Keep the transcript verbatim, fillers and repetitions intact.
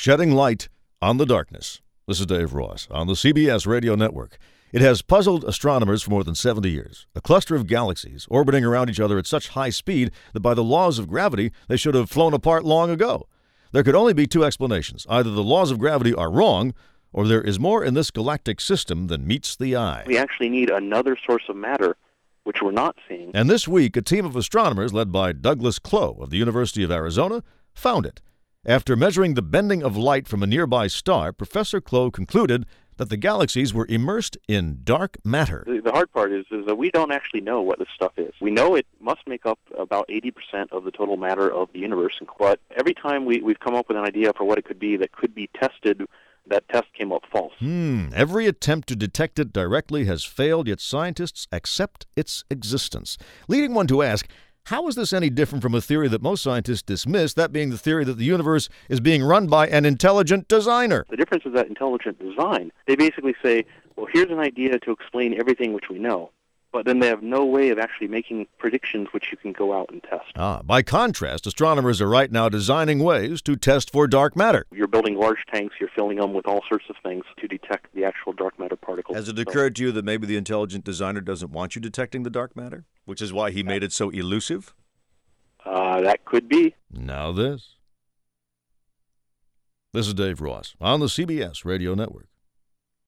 shedding light on the darkness. This is Dave Ross on the C B S Radio Network. It has puzzled astronomers for more than seventy years. A cluster of galaxies orbiting around each other at such high speed that by the laws of gravity, they should have flown apart long ago. There could only be two explanations. Either the laws of gravity are wrong, or there is more in this galactic system than meets the eye. We actually need another source of matter, which we're not seeing. And this week, a team of astronomers led by Douglas Clough of the University of Arizona found it. After measuring the bending of light from a nearby star, Professor Clough concluded that the galaxies were immersed in dark matter. The, the hard part is, is that we don't actually know what this stuff is. We know it must make up about eighty percent of the total matter of the universe, but every time we, we've come up with an idea for what it could be that could be tested, that test came up false. Hmm. Every attempt to detect it directly has failed, yet scientists accept its existence, leading one to ask, how is this any different from a theory that most scientists dismiss, that being the theory that the universe is being run by an intelligent designer? The difference is that intelligent design, they basically say, well, here's an idea to explain everything which we know, but then they have no way of actually making predictions which you can go out and test. Ah, by contrast, astronomers are right now designing ways to test for dark matter. You're building large tanks, you're filling them with all sorts of things to detect the actual dark matter particles. Has it occurred to you that maybe the intelligent designer doesn't want you detecting the dark matter, which is why he made it so elusive? Uh, that could be. Now this. This is Dave Ross on the C B S Radio Network.